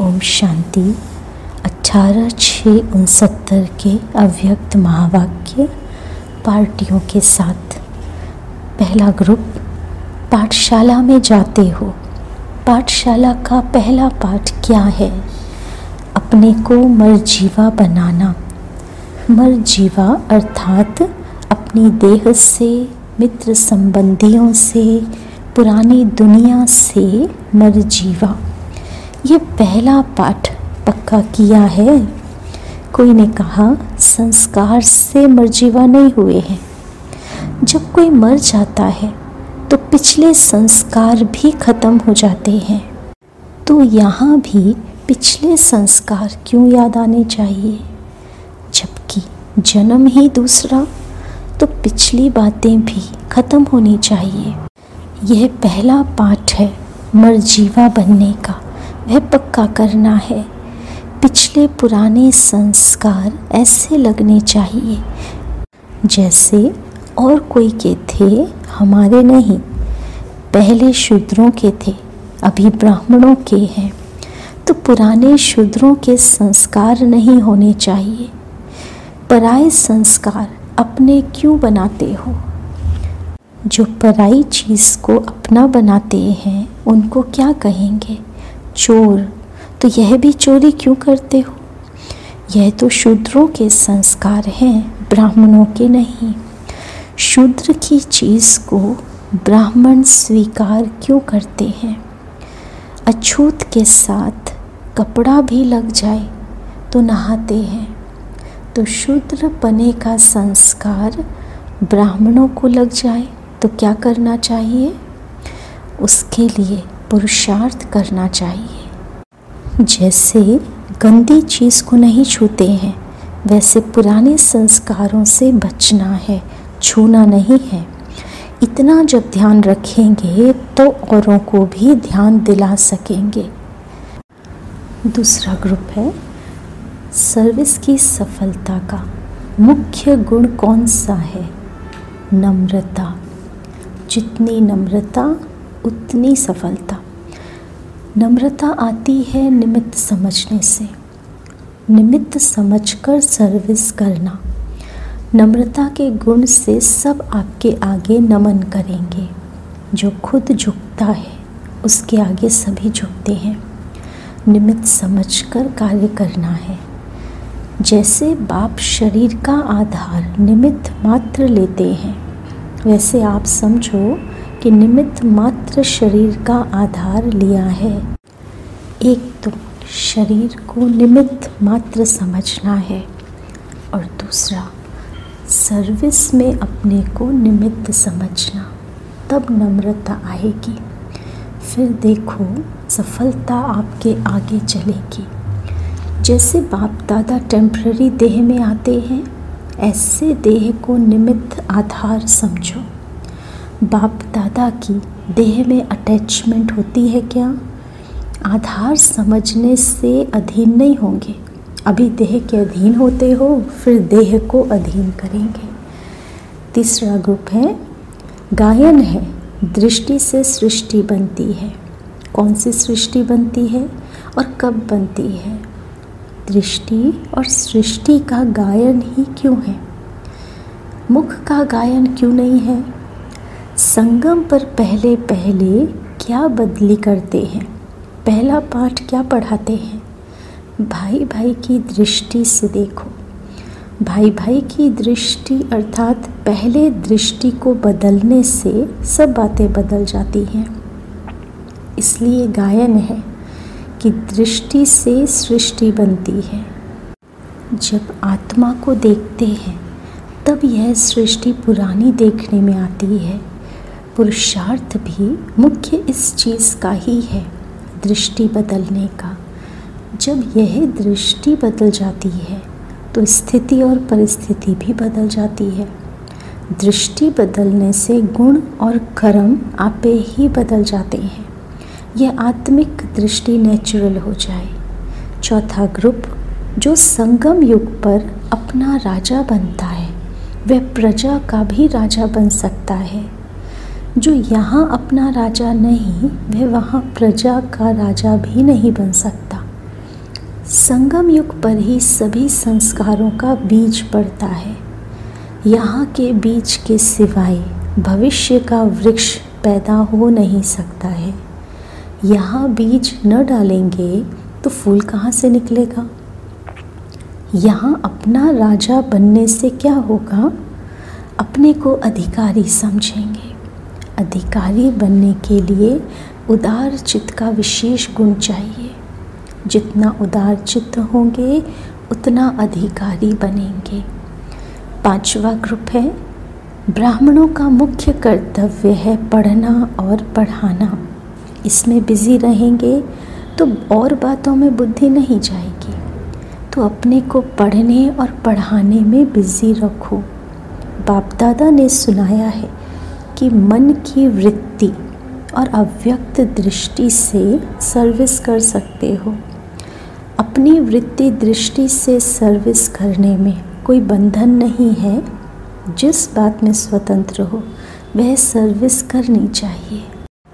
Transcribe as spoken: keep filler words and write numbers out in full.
ओम शांति। अट्ठारह छः उनसत्तर के अव्यक्त महावाक्य पार्टियों के साथ। पहला ग्रुप, पाठशाला में जाते हो। पाठशाला का पहला पाठ क्या है? अपने को मरजीवा बनाना। मरजीवा अर्थात अपनी देह से, मित्र संबंधियों से, पुरानी दुनिया से मरजीवा। ये पहला पाठ पक्का किया है। कोई ने कहा संस्कार से मरजीवा नहीं हुए हैं। जब कोई मर जाता है तो पिछले संस्कार भी खत्म हो जाते हैं, तो यहाँ भी पिछले संस्कार क्यों याद आने चाहिए? जबकि जन्म ही दूसरा, तो पिछली बातें भी खत्म होनी चाहिए। यह पहला पाठ है मरजीवा बनने का, वह पक्का करना है। पिछले पुराने संस्कार ऐसे लगने चाहिए जैसे और कोई के थे, हमारे नहीं। पहले शूद्रों के थे, अभी ब्राह्मणों के हैं, तो पुराने शूद्रों के संस्कार नहीं होने चाहिए। पराये संस्कार अपने क्यों बनाते हो? जो पराई चीज़ को अपना बनाते हैं उनको क्या कहेंगे? चोर। तो यह भी चोरी क्यों करते हो? यह तो शूद्रों के संस्कार हैं, ब्राह्मणों के नहीं। शूद्र की चीज़ को ब्राह्मण स्वीकार क्यों करते हैं? अछूत के साथ कपड़ा भी लग जाए तो नहाते हैं, तो शूद्र पने का संस्कार ब्राह्मणों को लग जाए तो क्या करना चाहिए? उसके लिए पुरुषार्थ करना चाहिए। जैसे गंदी चीज़ को नहीं छूते हैं, वैसे पुराने संस्कारों से बचना है, छूना नहीं है। इतना जब ध्यान रखेंगे तो औरों को भी ध्यान दिला सकेंगे। दूसरा ग्रुप है, सर्विस की सफलता का मुख्य गुण कौन सा है? नम्रता। जितनी नम्रता उतनी सफलता। नम्रता आती है निमित्त समझने से, निमित्त समझकर सर्विस करना। नम्रता के गुण से सब आपके आगे नमन करेंगे। जो खुद झुकता है उसके आगे सभी झुकते हैं। निमित्त समझकर कार्य करना है। जैसे बाप शरीर का आधार निमित्त मात्र लेते हैं, वैसे आप समझो कि निमित्त मात्र शरीर का आधार लिया है। एक तो शरीर को निमित्त मात्र समझना है, और दूसरा सर्विस में अपने को निमित्त समझना, तब नम्रता आएगी। फिर देखो सफलता आपके आगे चलेगी। जैसे बाप दादा टेम्पररी देह में आते हैं, ऐसे देह को निमित्त आधार समझो। बाप दादा की देह में अटैचमेंट होती है क्या? आधार समझने से अधीन नहीं होंगे। अभी देह के अधीन होते हो, फिर देह को अधीन करेंगे। तीसरा ग्रुप है, गायन है। दृष्टि से सृष्टि बनती है। कौन सी सृष्टि बनती है और कब बनती है? दृष्टि और सृष्टि का गायन ही क्यों है? मुख का गायन क्यों नहीं है? संगम पर पहले पहले क्या बदली करते हैं? पहला पाठ क्या पढ़ाते हैं? भाई भाई की दृष्टि से देखो। भाई भाई की दृष्टि अर्थात पहले दृष्टि को बदलने से सब बातें बदल जाती हैं। इसलिए गायन है कि दृष्टि से सृष्टि बनती है। जब आत्मा को देखते हैं तब यह सृष्टि पुरानी देखने में आती है। पुरुषार्थ भी मुख्य इस चीज़ का ही है, दृष्टि बदलने का। जब यह दृष्टि बदल जाती है तो स्थिति और परिस्थिति भी बदल जाती है। दृष्टि बदलने से गुण और कर्म आपे ही बदल जाते हैं। यह आत्मिक दृष्टि नेचुरल हो जाए। चौथा ग्रुप, जो संगम युग पर अपना राजा बनता है, वह प्रजा का भी राजा बन सकता है। जो यहाँ अपना राजा नहीं, वह वहाँ प्रजा का राजा भी नहीं बन सकता। संगम युग पर ही सभी संस्कारों का बीज पड़ता है। यहाँ के बीज के सिवाय भविष्य का वृक्ष पैदा हो नहीं सकता है। यहाँ बीज न डालेंगे तो फूल कहाँ से निकलेगा। यहाँ अपना राजा बनने से क्या होगा, अपने को अधिकारी समझेंगे। अधिकारी बनने के लिए उदार चित्त का विशेष गुण चाहिए। जितना उदार चित्त होंगे उतना अधिकारी बनेंगे। पांचवा ग्रुप है, ब्राह्मणों का मुख्य कर्तव्य है पढ़ना और पढ़ाना। इसमें बिजी रहेंगे तो और बातों में बुद्धि नहीं जाएगी, तो अपने को पढ़ने और पढ़ाने में बिजी रखो। बाप दादा ने सुनाया है कि मन की वृत्ति और अव्यक्त दृष्टि से सर्विस कर सकते हो। अपनी वृत्ति दृष्टि से सर्विस करने में कोई बंधन नहीं है। जिस बात में स्वतंत्र हो वह सर्विस करनी चाहिए।